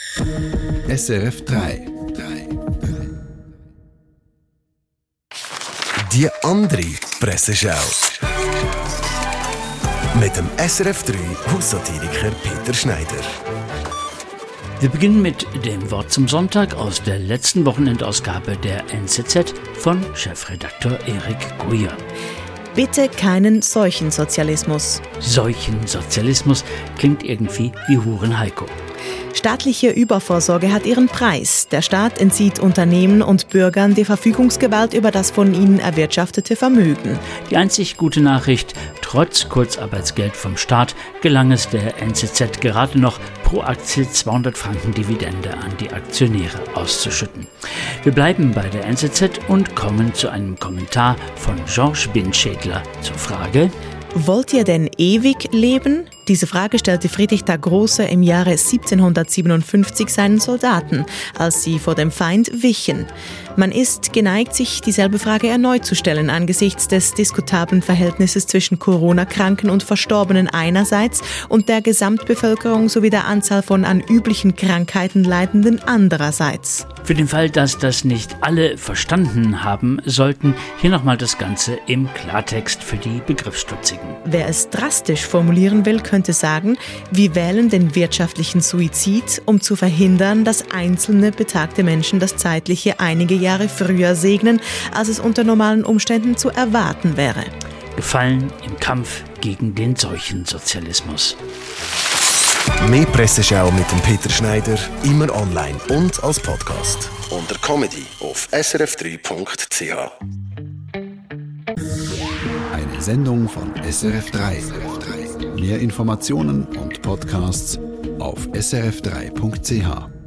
SRF 3. Die andere Presseschau. Mit dem SRF 3 Haussatiriker Peter Schneider. Wir beginnen mit dem Wort zum Sonntag aus der letzten Wochenendausgabe der NZZ von Chefredakteur Erik Guyer. Bitte keinen Seuchensozialismus. Seuchensozialismus klingt irgendwie wie Hurenheiko. Staatliche Übervorsorge hat ihren Preis. Der Staat entzieht Unternehmen und Bürgern die Verfügungsgewalt über das von ihnen erwirtschaftete Vermögen. Die einzig gute Nachricht: Trotz Kurzarbeitsgeld vom Staat gelang es der NZZ gerade noch, pro Aktie 200 Franken Dividende an die Aktionäre auszuschütten. Wir bleiben bei der NZZ und kommen zu einem Kommentar von Georges Binschädler zur Frage: Wollt ihr denn ewig leben? Diese Frage stellte Friedrich der Große im Jahre 1757 seinen Soldaten, als sie vor dem Feind wichen. Man ist geneigt, sich dieselbe Frage erneut zu stellen angesichts des diskutablen Verhältnisses zwischen Corona-Kranken und Verstorbenen einerseits und der Gesamtbevölkerung sowie der Anzahl von an üblichen Krankheiten Leidenden andererseits. Für den Fall, dass das nicht alle verstanden haben sollten, hier nochmal das Ganze im Klartext für die Begriffsstutzigen. Wer es drastisch formulieren will, könnte sagen, wir wählen den wirtschaftlichen Suizid, um zu verhindern, dass einzelne betagte Menschen das Zeitliche einige Jahre früher segnen, als es unter normalen Umständen zu erwarten wäre. Gefallen im Kampf gegen den Seuchensozialismus. Mehr Presseschau mit dem Peter Schneider, immer online und als Podcast. Unter Comedy auf srf3.ch. Eine Sendung von SRF 3. Mehr Informationen und Podcasts auf srf3.ch.